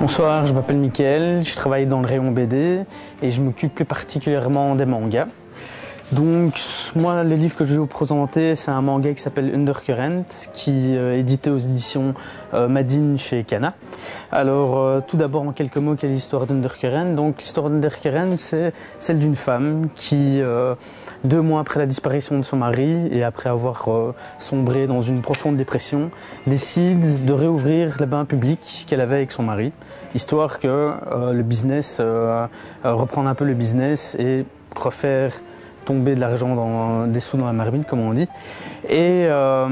Bonsoir, je m'appelle Mickaël, je travaille dans le rayon BD et je m'occupe plus particulièrement des mangas. Donc moi, le livre que je vais vous présenter, c'est un manga qui s'appelle Undercurrent, qui est édité aux éditions Madine chez Kana. Alors tout d'abord en quelques mots, quelle est l'histoire d'Undercurrent? Donc l'histoire d'Undercurrent, c'est celle d'une femme qui, 2 mois après la disparition de son mari et après avoir sombré dans une profonde dépression, décide de réouvrir les bains publics qu'elle avait avec son mari, histoire que le business, reprendre un peu le business et refaire tomber de l'argent, des sous dans la marmite, comme on dit. Et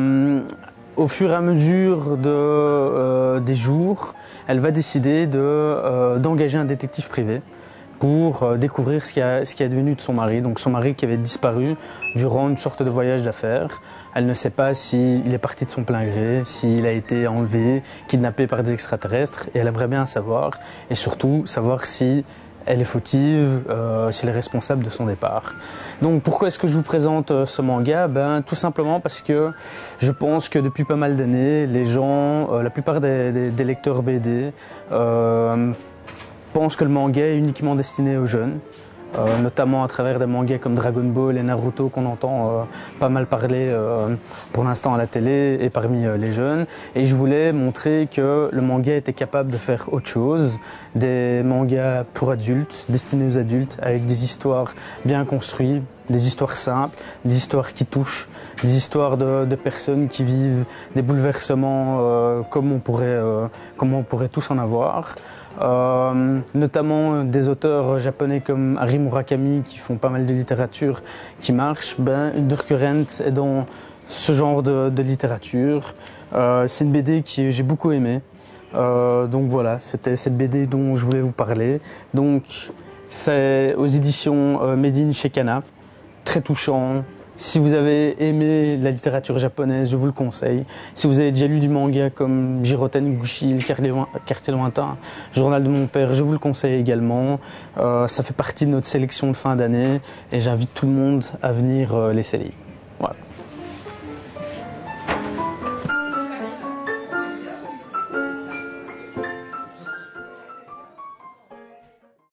au fur et à mesure des jours, elle va décider d'engager un détective privé pour découvrir ce qui est devenu de son mari. Donc son mari qui avait disparu durant une sorte de voyage d'affaires. Elle ne sait pas s'il est parti de son plein gré, s'il a été enlevé, kidnappé par des extraterrestres. Et elle aimerait bien savoir, et surtout savoir si elle est fautive, s'il est responsable de son départ. Donc pourquoi est-ce que je vous présente ce manga? Tout simplement parce que je pense que depuis pas mal d'années, les gens, la plupart des lecteurs BD, pensent que le manga est uniquement destiné aux jeunes. Notamment à travers des mangas comme Dragon Ball et Naruto qu'on entend pas mal parler pour l'instant à la télé et parmi les jeunes. Et je voulais montrer que le manga était capable de faire autre chose, des mangas pour adultes, destinés aux adultes, avec des histoires bien construites, des histoires simples, des histoires qui touchent, des histoires de personnes qui vivent des bouleversements comme on pourrait tous en avoir. Notamment des auteurs japonais comme Haruki Murakami qui font pas mal de littérature qui marche. Undercurrent est dans ce genre de littérature. C'est une BD que j'ai beaucoup aimée. Donc voilà, c'était cette BD dont je voulais vous parler. Donc c'est aux éditions Madine chez Kana. Très touchant. Si vous avez aimé la littérature japonaise, je vous le conseille. Si vous avez déjà lu du manga comme Jiroten Gushi, Le Quartier Lointain, Journal de mon père, je vous le conseille également. Ça fait partie de notre sélection de fin d'année et j'invite tout le monde à venir l'essayer.